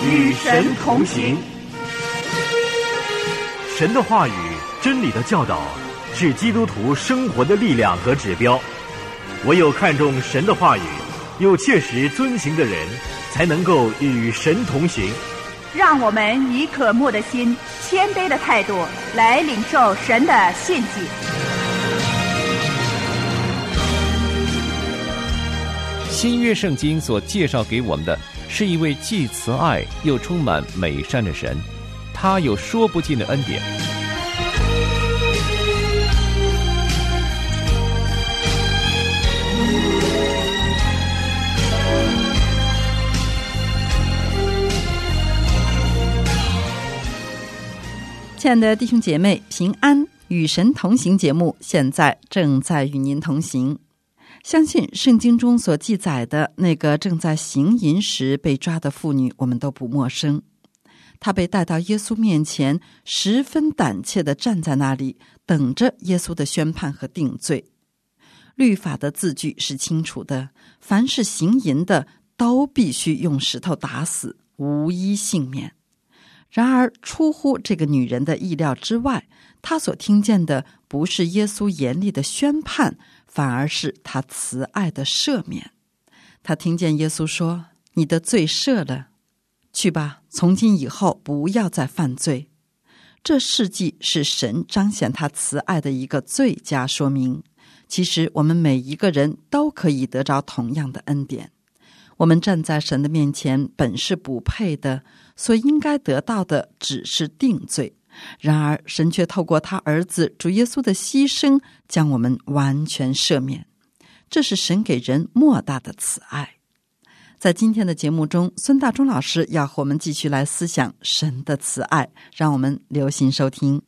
与神同行。 神的话语、真理的教导是基督徒生活的力量和指标。唯有看重神的话语，又切实遵行的人，才能够与神同行。 让我们以渴慕的心、谦卑的态度来领受神的信息。 新约圣经所介绍给我们的是一位既慈爱又充满美善的神，他有说不尽的恩典。 亲爱的弟兄姐妹，平安，与神同行节目现在正在与您同行。相信圣经中所记载的那个正在行淫时被抓的妇女，我们都不陌生。她被带到耶稣面前，十分胆怯地站在那里，等着耶稣的宣判和定罪。律法的字句是清楚的，凡是行淫的都必须用石头打死，无一幸免。然而出乎这个女人的意料之外，她所听见的不是耶稣严厉的宣判，反而是他慈爱的赦免。她听见耶稣说：“你的罪赦了，去吧，从今以后不要再犯罪。”这事迹是神彰显他慈爱的一个最佳说明。其实我们每一个人都可以得着同样的恩典。我们站在神的面前本是不配的，所应该得到的只是定罪。然而神却透过他儿子主耶稣的牺牲，将我们完全赦免。这是神给人莫大的慈爱。在今天的节目中，孙大中老师要和我们继续来思想神的慈爱，让我们留心收听。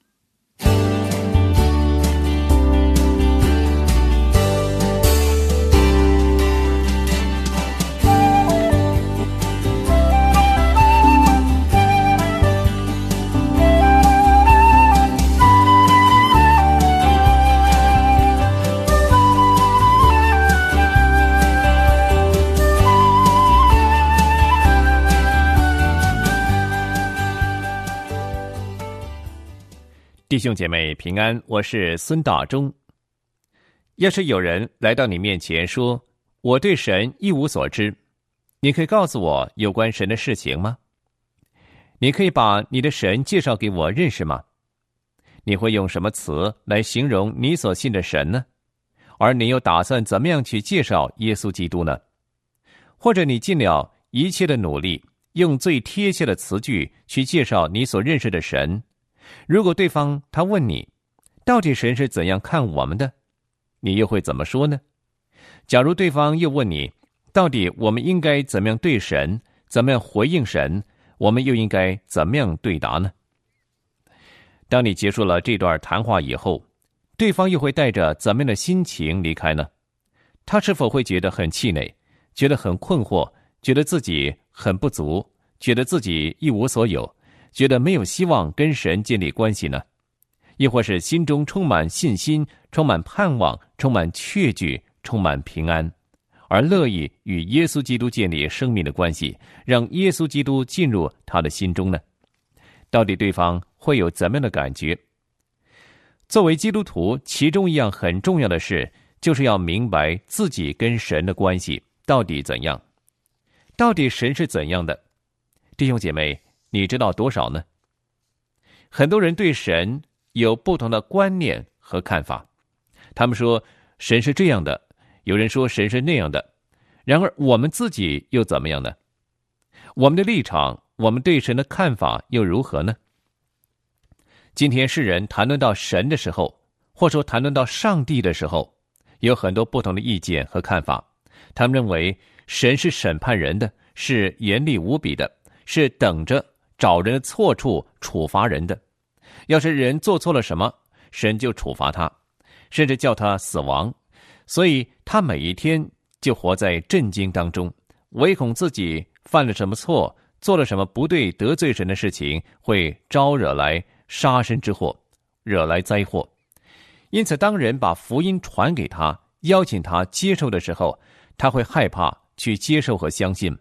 弟兄姐妹平安，我是孙大中。要是有人来到你面前说，我对神一无所知，你可以告诉我有关神的事情吗？你可以把你的神介绍给我认识吗？你会用什么词来形容你所信的神呢？而你又打算怎么样去介绍耶稣基督呢？或者你尽了一切的努力，用最贴切的词句去介绍你所认识的神，如果对方他问你，到底神是怎样看我们的，你又会怎么说呢？假如对方又问你，到底我们应该怎么样对神，怎么样回应神，我们又应该怎么样对答呢？当你结束了这段谈话以后，对方又会带着怎么样的心情离开呢？他是否会觉得很气馁，觉得很困惑，觉得自己很不足，觉得自己一无所有，觉得没有希望跟神建立关系呢？亦或是心中充满信心，充满盼望，充满确据，充满平安，而乐意与耶稣基督建立生命的关系，让耶稣基督进入他的心中呢？到底对方会有怎么样的感觉？作为基督徒，其中一样很重要的事，就是要明白自己跟神的关系到底怎样，到底神是怎样的。弟兄姐妹，你知道多少呢？很多人对神有不同的观念和看法，他们说神是这样的，有人说神是那样的。然而我们自己又怎么样呢？我们的立场，我们对神的看法又如何呢？今天世人谈论到神的时候，或说谈论到上帝的时候，有很多不同的意见和看法。他们认为神是审判人的，是严厉无比的，是等着找人的错处处罚人的。要是人做错了什么，神就处罚他，甚至叫他死亡。所以他每一天就活在震惊当中，唯恐自己犯了什么错，做了什么不对得罪神的事情，会招惹来杀身之祸，惹来灾祸。因此当人把福音传给他，邀请他接受的时候，他会害怕去接受和相信，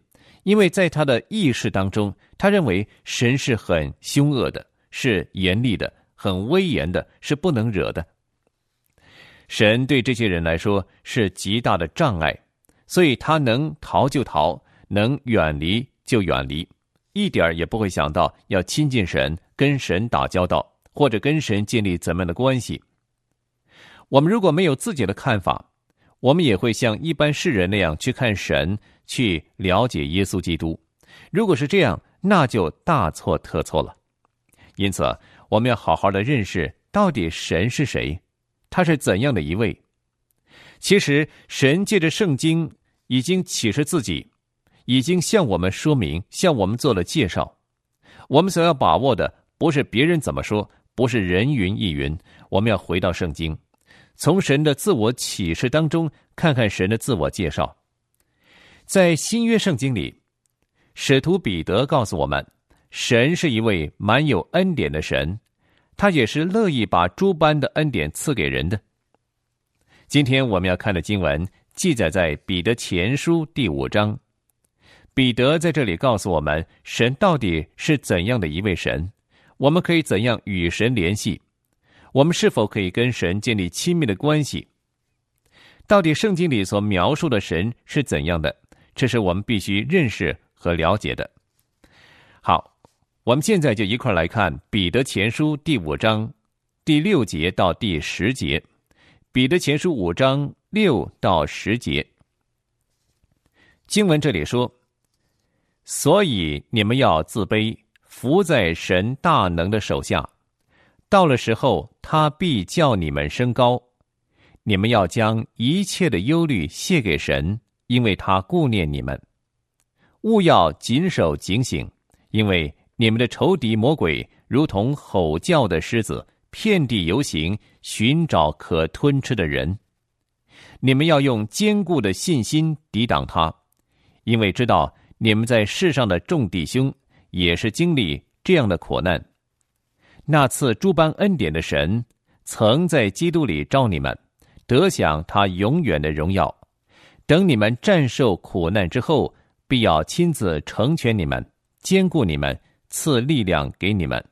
因为在他的意识当中，他认为神是很凶恶的，是严厉的，很威严的，是不能惹的。神对这些人来说是极大的障碍，所以他能逃就逃，能远离就远离，一点也不会想到要亲近神，跟神打交道，或者跟神建立怎么样的关系。我们如果没有自己的看法，我们也会像一般世人那样去看神，去了解耶稣基督。如果是这样，那就大错特错了。因此，我们要好好的认识到底神是谁，他是怎样的一位。其实，神借着圣经已经启示自己，已经向我们说明，向我们做了介绍。我们所要把握的不是别人怎么说，不是人云亦云，我们要回到圣经，从神的自我启示当中看看神的自我介绍。在新约圣经里，使徒彼得告诉我们，神是一位满有恩典的神，他也是乐意把诸般的恩典赐给人的。今天我们要看的经文记载在彼得前书第5章。彼得在这里告诉我们，神到底是怎样的一位神，我们可以怎样与神联系，我们是否可以跟神建立亲密的关系。到底圣经里所描述的神是怎样的，这是我们必须认识和了解的。好，我们现在就一块来看彼得前书第5章第6节到第10节。彼得前书5章6到10节，经文这里说，所以你们要自卑，伏在神大能的手下，到了时候，他必叫你们升高。你们要将一切的忧虑卸给神，因为他顾念你们。务要谨守警醒，因为你们的仇敌魔鬼如同吼叫的狮子，遍地游行，寻找可吞吃的人。你们要用坚固的信心抵挡他，因为知道你们在世上的众弟兄也是经历这样的苦难。那赐诸般恩典的神，曾在基督里召你们，得享他永远的荣耀。等你们战胜苦难之后，必要亲自成全你们，坚固你们，赐力量给你们。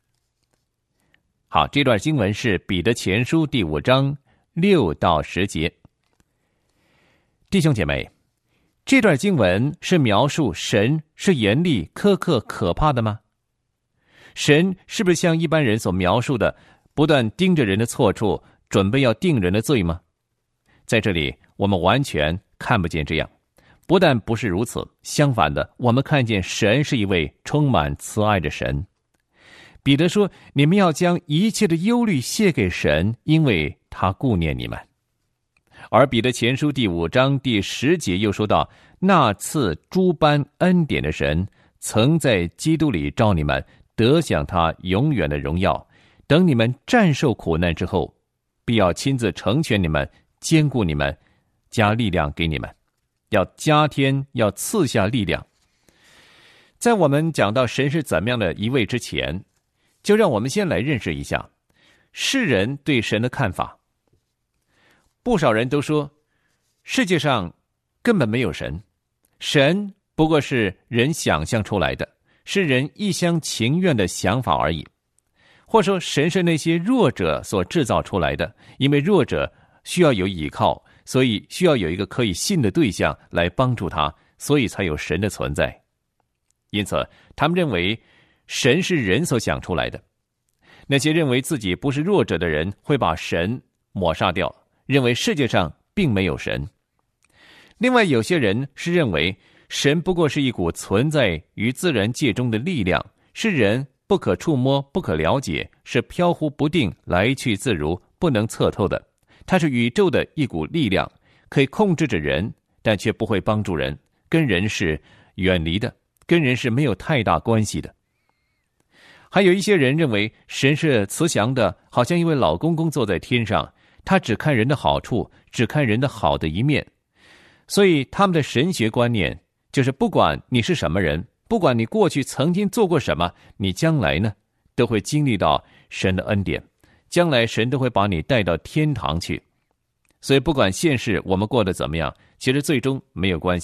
好，这段经文是彼得前书第5章6到10节。弟兄姐妹，这段经文是描述神是严厉、苛刻、可怕的吗？神是不是像一般人所描述的，不断盯着人的错处，准备要定人的罪吗？在这里，我们完全看不见这样。不但不是如此，相反的，我们看见神是一位充满慈爱的神。彼得说，你们要将一切的忧虑卸给神，因为他顾念你们。而彼得前书第5章第10节又说到，那赐诸般恩典的神，曾在基督里召你们，得享他永远的荣耀。等你们战胜苦难之后，必要亲自成全你们，坚固你们，加力量给你们，要加添，要赐下力量。在我们讲到神是怎么样的一位之前，就让我们先来认识一下世人对神的看法。不少人都说，世界上根本没有神，神不过是人想象出来的，是人一厢情愿的想法而已。或说神是那些弱者所制造出来的，因为弱者需要有依靠，所以需要有一个可以信的对象来帮助他，所以才有神的存在。因此他们认为神是人所想出来的。那些认为自己不是弱者的人会把神抹杀掉，认为世界上并没有神。另外有些人是认为神不过是一股存在于自然界中的力量，是人不可触摸、不可了解，是飘忽不定、来去自如、不能测透的。它是宇宙的一股力量，可以控制着人，但却不会帮助人，跟人是远离的，跟人是没有太大关系的。还有一些人认为神是慈祥的，好像一位老公公坐在天上，他只看人的好处，只看人的好的一面。所以他们的神学观念就是不管你是什么人，不管你过去曾经做过什么，你将来呢都会经历到神的恩典，将来神都会把你带到天堂去。所以不管现世我们过得怎么样，其实最终没有关系，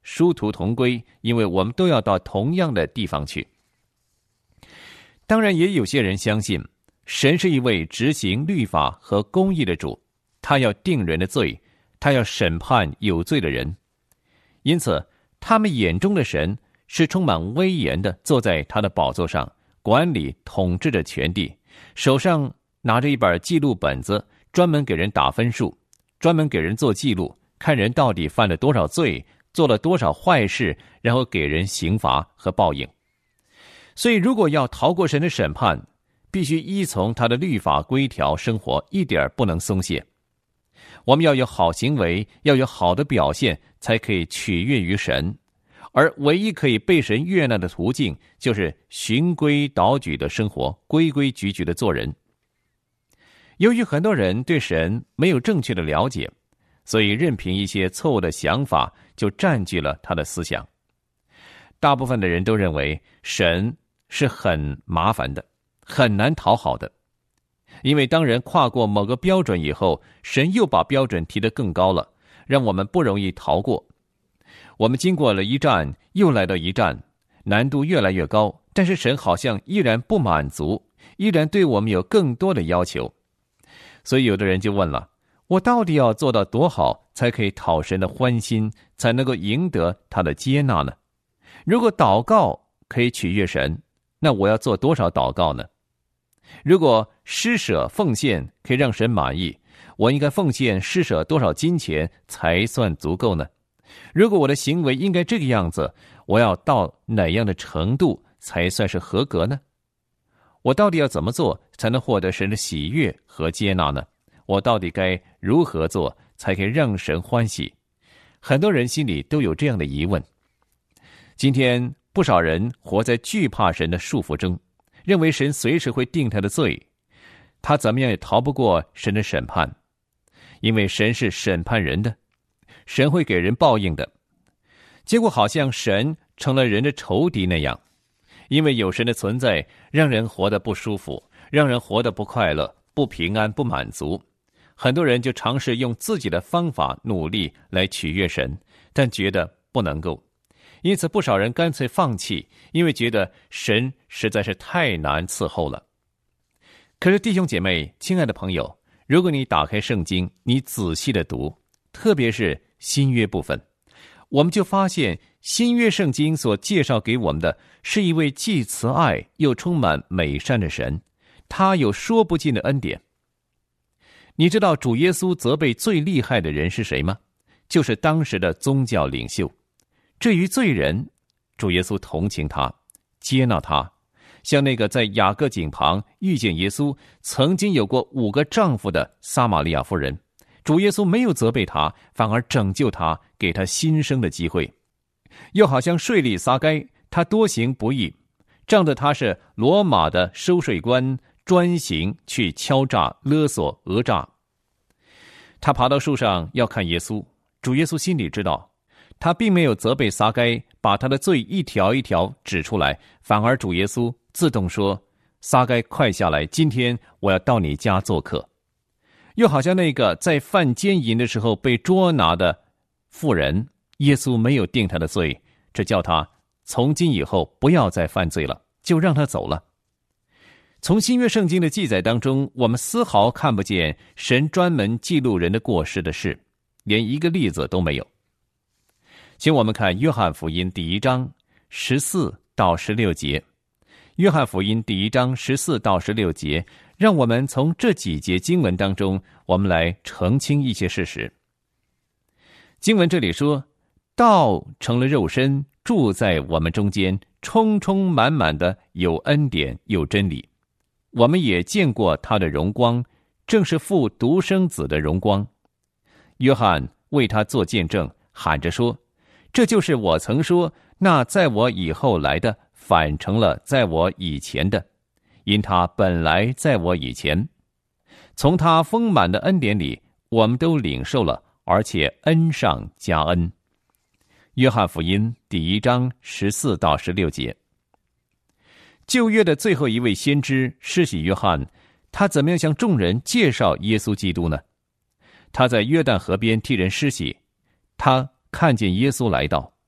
殊途同归，因为我们都要到同样的地方去。当然，也有些人相信神是一位执行律法和公义的主，他要定人的罪，他要审判有罪的人。因此他们眼中的神是充满威严的，坐在他的宝座上，管理统治着全地，手上拿着一本记录本子，专门给人打分数，专门给人做记录，看人到底犯了多少罪，做了多少坏事，然后给人刑罚和报应。所以如果要逃过神的审判，必须依从他的律法规条生活，一点不能松懈。我们要有好行为，要有好的表现，才可以取悦于神。而唯一可以被神悦纳的途径，就是循规蹈矩的生活，规规矩矩的做人。由于很多人对神没有正确的了解，所以任凭一些错误的想法就占据了他的思想。大部分的人都认为神是很麻烦的，很难讨好的。因为当人跨过某个标准以后，神又把标准提得更高了，让我们不容易逃过。我们经过了一站，又来到一站，难度越来越高，但是神好像依然不满足，依然对我们有更多的要求。所以有的人就问了，我到底要做到多好，才可以讨神的欢心，才能够赢得他的接纳呢？如果祷告可以取悦神，那我要做多少祷告呢？如果施舍奉献可以让神满意，我应该奉献施舍多少金钱才算足够呢？如果我的行为应该这个样子，我要到哪样的程度才算是合格呢？我到底要怎么做才能获得神的喜悦和接纳呢？我到底该如何做才可以让神欢喜？很多人心里都有这样的疑问。今天不少人活在惧怕神的束缚中，认为神随时会定他的罪，他怎么样也逃不过神的审判，因为神是审判人的，神会给人报应的。结果好像神成了人的仇敌那样，因为有神的存在，让人活得不舒服，让人活得不快乐，不平安，不满足。很多人就尝试用自己的方法努力来取悦神，但觉得不能够。因此不少人干脆放弃，因为觉得神实在是太难伺候了。可是弟兄姐妹，亲爱的朋友，如果你打开圣经，你仔细的读，特别是新约部分，我们就发现新约圣经所介绍给我们的是一位既慈爱又充满美善的神，他有说不尽的恩典。你知道主耶稣责备最厉害的人是谁吗？就是当时的宗教领袖。至于罪人，主耶稣同情他，接纳他，像那个在雅各井旁遇见耶稣，曾经有过5个丈夫的撒玛利亚妇人，主耶稣没有责备他，反而拯救他，给他新生的机会。又好像税吏撒该，他多行不义，仗着他是罗马的收税官，专行去敲诈勒索讹诈。他爬到树上要看耶稣，主耶稣心里知道，他并没有责备撒该，把他的罪一条一条指出来，反而主耶稣自动说，撒该快下来，今天我要到你家做客。又好像那个在犯奸淫的时候被捉拿的妇人，耶稣没有定他的罪，只叫他从今以后不要再犯罪了，就让他走了。从新约圣经的记载当中，我们丝毫看不见神专门记录人的过失的事，连一个例子都没有。请我们看约翰福音第1章14到16节。约翰福音第1章14到16节，让我们从这几节经文当中，我们来澄清一些事实。经文这里说，道成了肉身，住在我们中间，充充满满的有恩典有真理。我们也见过他的荣光，正是父独生子的荣光。约翰为他做见证，喊着说，这就是我曾说，那在我以后来的反成了在我以前的，因他本来在我以前。从他丰满的恩典里，我们都领受了，而且恩上加恩。约翰福音第1章14到16节。旧约的最后一位先知施洗约翰，他怎么样向众人介绍耶稣基督呢？他在约旦河边替人施洗，他看见耶稣来到，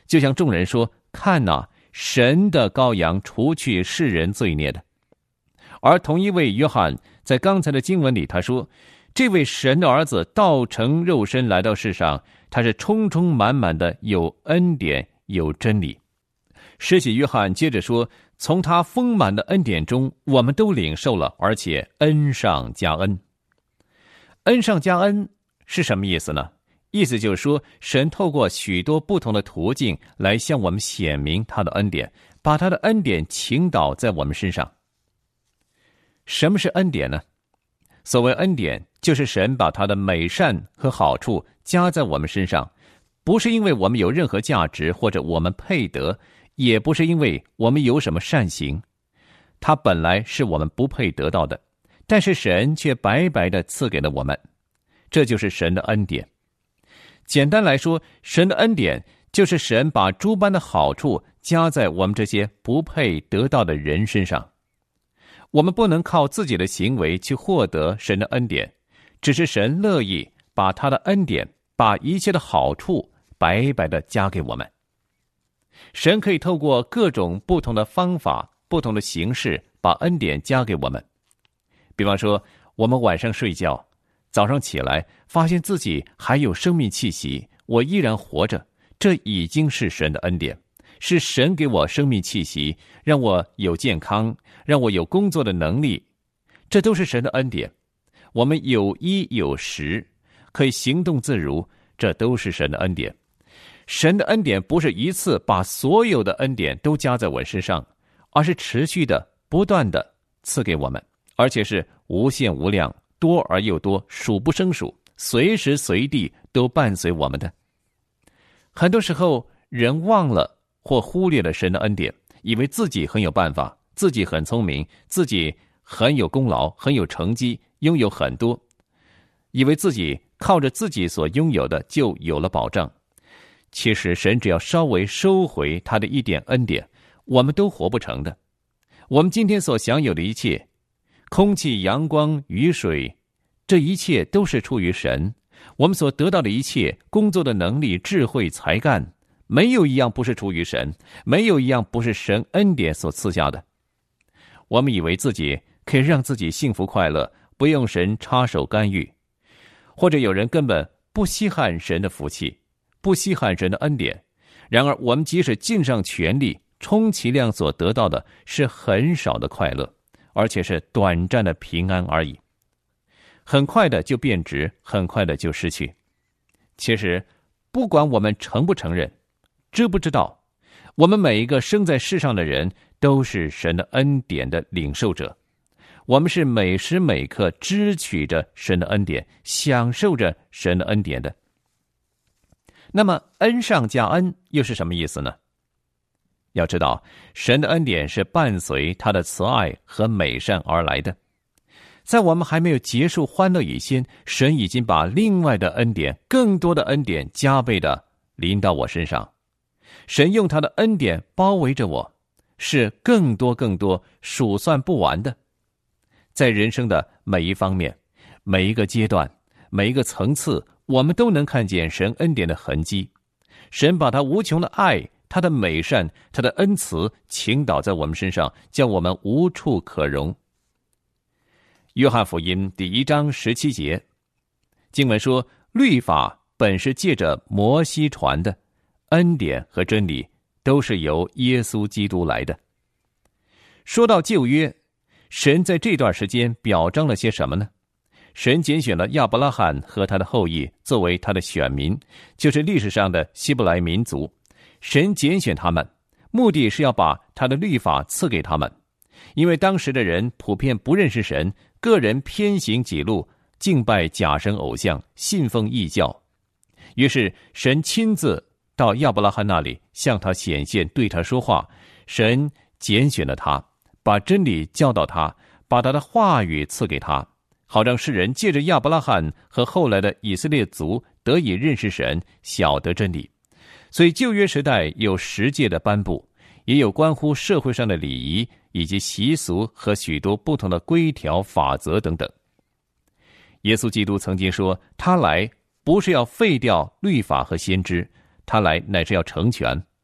就向众人说：看哪，神的羔羊除去世人罪孽的。而同一位约翰在刚才的经文里他说，这位神的儿子道成肉身来到世上，他是充充满满的有恩典有真理。施洗约翰接着说，从他丰满的恩典中我们都领受了，而且恩上加恩。恩上加恩是什么意思呢？意思就是说，神透过许多不同的途径来向我们显明他的恩典，把他的恩典倾倒在我们身上。什么是恩典呢？所谓恩典，就是神把他的美善和好处加在我们身上，不是因为我们有任何价值或者我们配得，也不是因为我们有什么善行，它本来是我们不配得到的，但是神却白白地赐给了我们，这就是神的恩典。简单来说，神的恩典就是神把诸般的好处加在我们这些不配得到的人身上。我们不能靠自己的行为去获得神的恩典，只是神乐意把他的恩典，把一切的好处白白地加给我们。神可以透过各种不同的方法、不同的形式把恩典加给我们。比方说，我们晚上睡觉，早上起来发现自己还有生命气息，我依然活着，这已经是神的恩典，是神给我生命气息，让我有健康，让我有工作的能力，这都是神的恩典。我们有衣有食，可以行动自如，这都是神的恩典。神的恩典不是一次把所有的恩典都加在我身上，而是持续的不断的赐给我们，而且是无限无量，多而又多，数不胜数，随时随地都伴随我们的。很多时候人忘了或忽略了神的恩典，以为自己很有办法，自己很聪明，自己很有功劳，很有成绩，拥有很多，以为自己靠着自己所拥有的就有了保障。其实神只要稍微收回他的一点恩典，我们都活不成的。我们今天所享有的一切，空气、阳光、雨水，这一切都是出于神。我们所得到的一切，工作的能力、智慧、才干，没有一样不是出于神，没有一样不是神恩典所赐下的。我们以为自己可以让自己幸福快乐，不用神插手干预，或者有人根本不稀罕神的福气，不稀罕神的恩典。然而我们即使尽上全力，充其量所得到的是很少的快乐，而且是短暂的平安而已，很快的就变质，很快的就失去。其实不管我们承不承认，知不知道，我们每一个生在世上的人都是神的恩典的领受者，我们是每时每刻支取着神的恩典，享受着神的恩典的。那么恩上加恩又是什么意思呢？要知道，神的恩典是伴随他的慈爱和美善而来的。在我们还没有结束欢乐以前，神已经把另外的恩典，更多的恩典加倍的临到我身上。神用他的恩典包围着我，是更多更多，数算不完的。在人生的每一方面，每一个阶段，每一个层次，我们都能看见神恩典的痕迹。神把他无穷的爱，他的美善，他的恩慈倾倒在我们身上，叫我们无处可容。约翰福音第1章17节，经文说，律法本是借着摩西传的，恩典和真理都是由耶稣基督来的。说到旧约，神在这段时间表彰了些什么呢？神拣选了亚伯拉罕和他的后裔作为他的选民，就是历史上的希伯来民族。神拣选他们，目的是要把他的律法赐给他们，因为当时的人普遍不认识神，个人偏行己路，敬拜假神偶像，信奉异教。于是神亲自到亚伯拉罕那里，向他显现，对他说话。神拣选了他，把真理教导他，把他的话语赐给他，好让世人借着亚伯拉罕和后来的以色列族得以认识神，晓得真理。所以旧约时代有10诫的颁布，也有关乎社会上的礼仪以及习俗和许多不同的规条法则等等。耶稣基督曾经说，他来不是要废掉律法和先知，他来乃是要成全，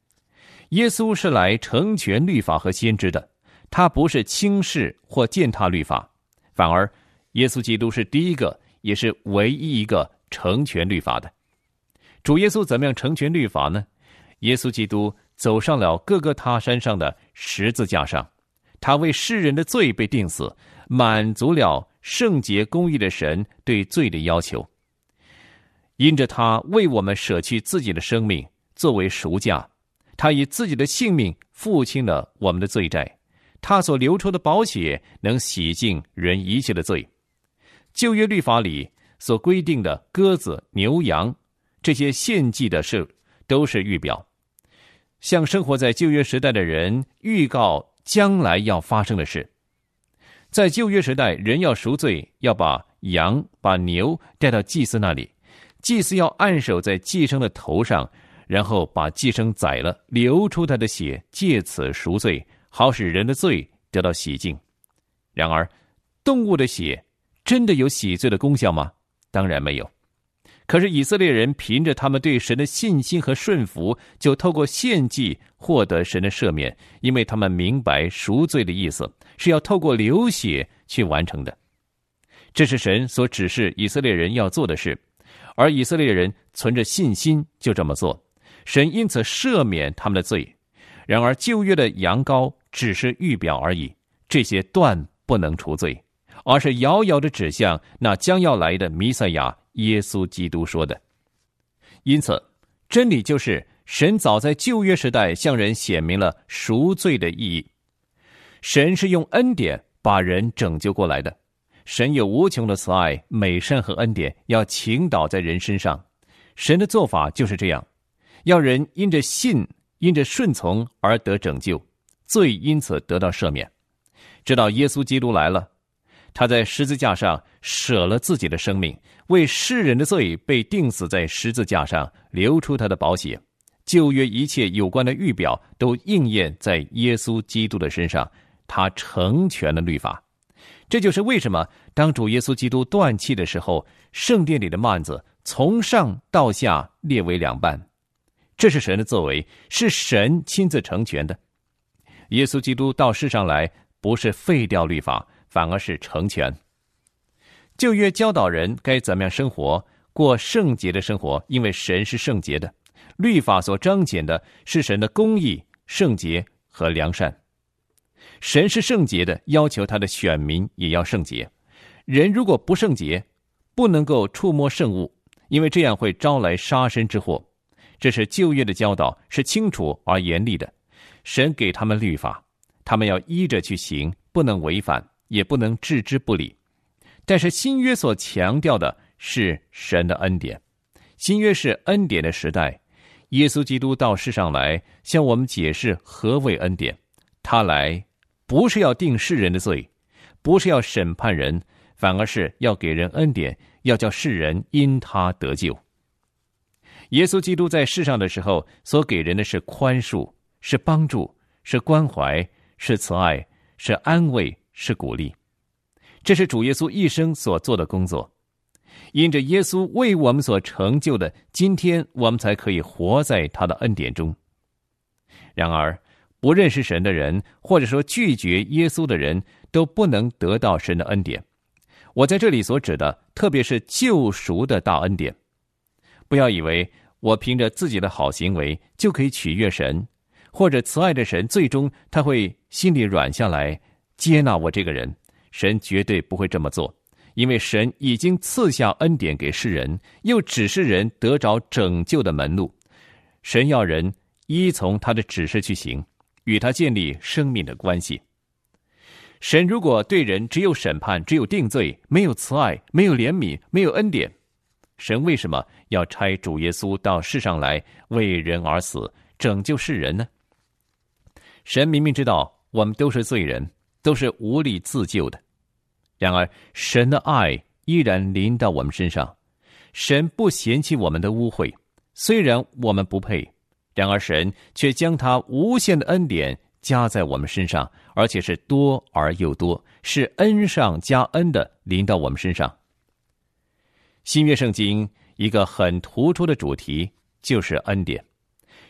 耶稣是来成全律法和先知的，他不是轻视或践踏律法，反而耶稣基督是第一个也是唯一一个成全律法的。主耶稣怎么样成全律法呢？耶稣基督走上了各个他山上的十字架上，他为世人的罪被钉死，满足了圣洁公义的神对罪的要求。因着他为我们舍去自己的生命作为赎价，他以自己的性命付清了我们的罪债，他所流出的宝血能洗净人一切的罪。旧约律法里所规定的鸽子、牛羊这些献祭的事都是预表，向生活在旧约时代的人预告将来要发生的事。在旧约时代，人要赎罪，要把羊把牛带到祭司那里，祭司要按手在祭牲的头上，然后把祭牲宰了，流出他的血，借此赎罪，好使人的罪得到洗净。然而动物的血真的有洗罪的功效吗？当然没有。可是以色列人凭着他们对神的信心和顺服，就透过献祭获得神的赦免，因为他们明白赎罪的意思是要透过流血去完成的。这是神所指示以色列人要做的事，而以色列人存着信心就这么做，神因此赦免他们的罪。然而旧约的羊羔只是预表而已，这些断不能除罪，而是遥遥地指向那将要来的弥赛亚耶稣基督说的。因此真理就是神早在旧约时代向人显明了赎罪的意义。神是用恩典把人拯救过来的，神有无穷的慈爱、美善和恩典要倾倒在人身上。神的做法就是这样，要人因着信、因着顺从而得拯救，罪因此得到赦免。直到耶稣基督来了，他在十字架上舍了自己的生命，为世人的罪被钉死在十字架上，流出他的宝血。旧约一切有关的预表都应验在耶稣基督的身上，他成全了律法。这就是为什么当主耶稣基督断气的时候，圣殿里的幔子从上到下裂为两半。这是神的作为，是神亲自成全的。耶稣基督到世上来，不是废掉律法，反而是成全。旧约教导人该怎么样生活，过圣洁的生活，因为神是圣洁的。律法所彰显的是神的公义、圣洁和良善。神是圣洁的，要求他的选民也要圣洁。人如果不圣洁，不能够触摸圣物，因为这样会招来杀身之祸。这是旧约的教导，是清楚而严厉的。神给他们律法，他们要依着去行，不能违反，也不能置之不理。但是新约所强调的是神的恩典。新约是恩典的时代，耶稣基督到世上来，向我们解释何谓恩典。他来不是要定世人的罪，不是要审判人，反而是要给人恩典，要叫世人因他得救。耶稣基督在世上的时候，所给人的是宽恕，是帮助，是关怀，是慈爱，是安慰，是鼓励。这是主耶稣一生所做的工作。因着耶稣为我们所成就的，今天我们才可以活在他的恩典中。然而不认识神的人，或者说拒绝耶稣的人，都不能得到神的恩典。我在这里所指的，特别是救赎的大恩典。不要以为我凭着自己的好行为就可以取悦神，或者慈爱的神最终他会心里软下来接纳我这个人。神绝对不会这么做，因为神已经赐下恩典给世人，又指示人得着拯救的门路。神要人依从他的指示去行，与他建立生命的关系。神如果对人只有审判，只有定罪，没有慈爱，没有怜悯，没有恩典，神为什么要差主耶稣到世上来为人而死，拯救世人呢？神明明知道我们都是罪人，都是无力自救的，然而神的爱依然临到我们身上。神不嫌弃我们的污秽，虽然我们不配，然而神却将他无限的恩典加在我们身上，而且是多而又多，是恩上加恩的临到我们身上。新约圣经一个很突出的主题就是恩典。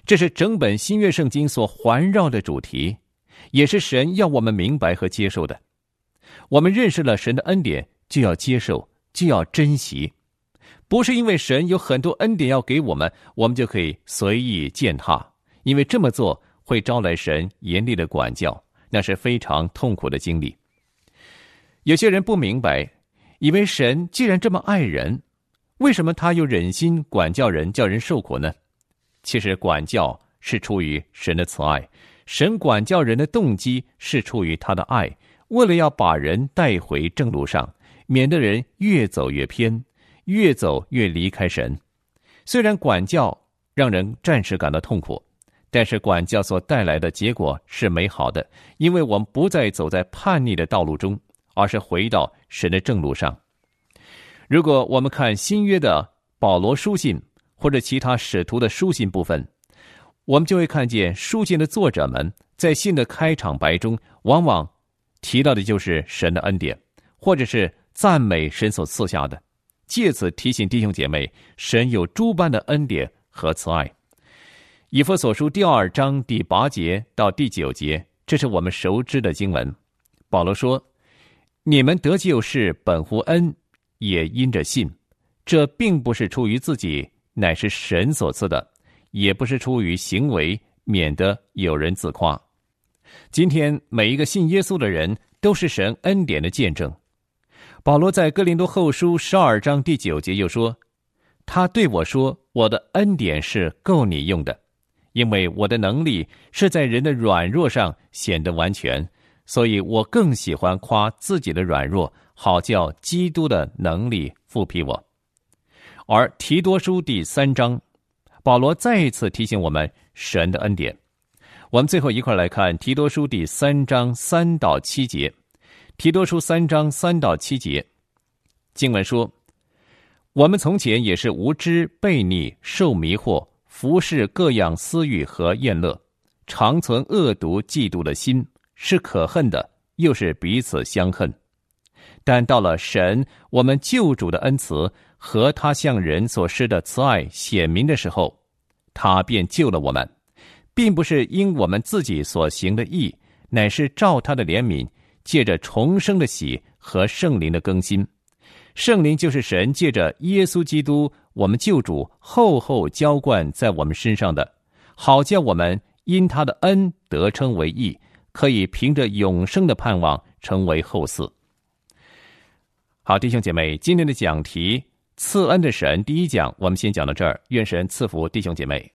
这是整本新约圣经所环绕的主题，也是神要我们明白和接受的。我们认识了神的恩典，就要接受，就要珍惜。不是因为神有很多恩典要给我们，我们就可以随意践踏，因为这么做会招来神严厉的管教，那是非常痛苦的经历。有些人不明白，以为神既然这么爱人，为什么他又忍心管教人，叫人受苦呢？其实管教是出于神的慈爱，神管教人的动机是出于他的爱，为了要把人带回正路上，免得人越走越偏，越走越离开神。虽然管教让人暂时感到痛苦，但是管教所带来的结果是美好的，因为我们不再走在叛逆的道路中，而是回到神的正路上。如果我们看新约的保罗书信或者其他使徒的书信部分，我们就会看见书信的作者们在信的开场白中往往提到的就是神的恩典，或者是赞美神所赐下的，借此提醒弟兄姐妹，神有诸般的恩典和慈爱。以弗所书第2章第8节到第9节，这是我们熟知的经文。保罗说，你们得救是本乎恩，也因着信，这并不是出于自己，乃是神所赐的，也不是出于行为，免得有人自夸。今天每一个信耶稣的人都是神恩典的见证。保罗在哥林多后书12章第9节又说，他对我说，我的恩典是够你用的，因为我的能力是在人的软弱上显得完全，所以我更喜欢夸自己的软弱，好叫基督的能力复辟我。而提多书第3章，保罗再一次提醒我们神的恩典。我们最后一块来看提多书第3章3到7节。提多书3章3到7节，经文说，我们从前也是无知、悖逆、受迷惑，服侍各样私欲和厌乐，常存恶毒嫉妒的心，是可恨的，又是彼此相恨。但到了神我们救主的恩慈和他向人所施的慈爱显明的时候，他便救了我们，并不是因我们自己所行的义，乃是照他的怜悯，借着重生的喜和圣灵的更新。圣灵就是神借着耶稣基督我们救主厚厚浇灌在我们身上的，好叫我们因他的恩得称为义，可以凭着永生的盼望成为后嗣。好，弟兄姐妹，今天的讲题赐恩的神第1讲我们先讲到这儿，愿神赐福弟兄姐妹。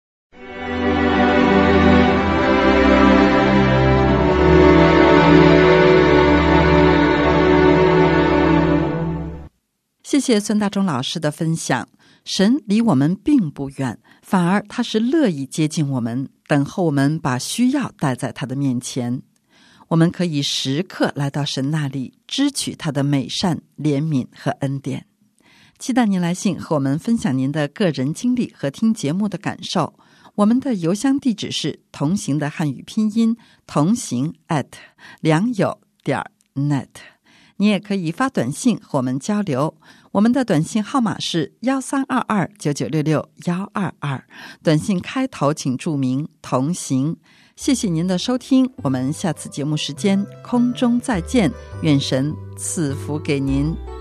谢谢孙大中老师的分享。神离我们并不远，反而他是乐意接近我们，等候我们把需要带在他的面前。我们可以时刻来到神那里，支取他的美善、怜悯和恩典。期待您来信和我们分享您的个人经历和听节目的感受。我们的邮箱地址是同行的汉语拼音同行@良友.net。你也可以发短信和我们交流，我们的短信号码是13229966-122，短信开头请注明同行。谢谢您的收听，我们下次节目时间空中再见，愿神赐福给您。